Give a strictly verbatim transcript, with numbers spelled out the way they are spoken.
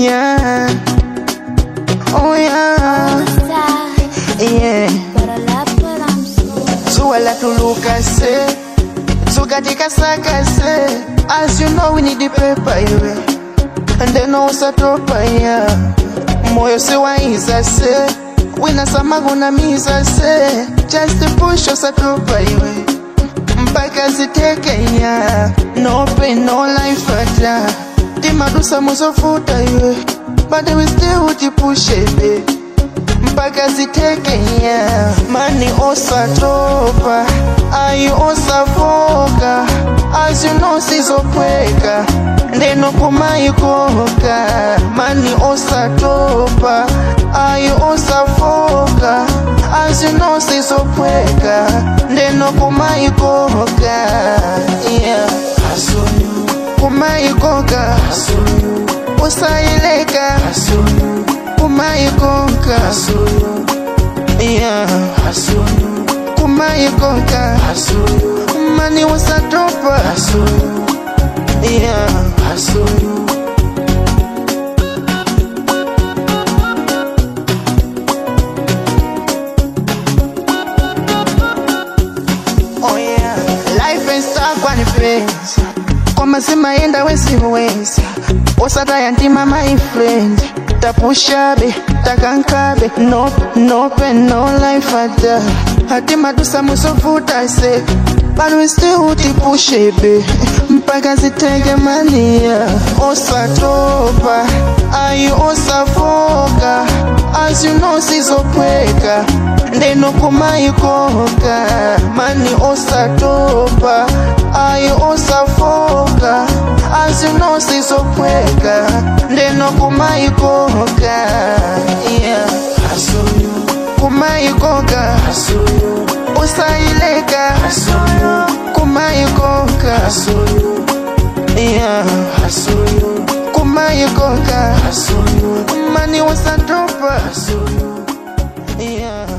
yeah. Oh yeah, yeah. Zuwa la tuluka se, zuka tika saka se. As you know we need the paper, yeah. And then also tropa, yeah. Moyo se wa isa se, wina samagu na misa se. Just to push us a tropa, yeah. Mpaka ziteke, yeah. No pain, no life at all. Timadusa musofuta, yeah. But we still uti push it, yeah. Mpaka ziteke, yeah. Mani osa tropa, ayu osa foka. As you know sizo kweka, ndeno kumai koka. Mani osa tropa, ayu osa foka. As you know sizo kweka, ndeno kumai koka. Yeah. Kumai koka, usaileka. Kumai koka, yeah. Kumai koka, mani wasa tropa, yeah. Oh yeah, life is stuck on the face. Koma sima yenda wesi wesi, osata yantima my friend. Tapushabe, takankabe, no, no pain, no life at all. Hatima dusa musofuta I say, but we still uti pushebe. Mpaka zitege mania, osa tropa, ayu osa foka. As you know sizo kweka, ndeno kumai koka. Mani osa tropa, ayu osa foka. As you know sizo kweka, ndeno kumai koka, yeah. Kumai koka, usaileka. Kumai koka, yeah. Kumai koka, mani wasa tropa, yeah.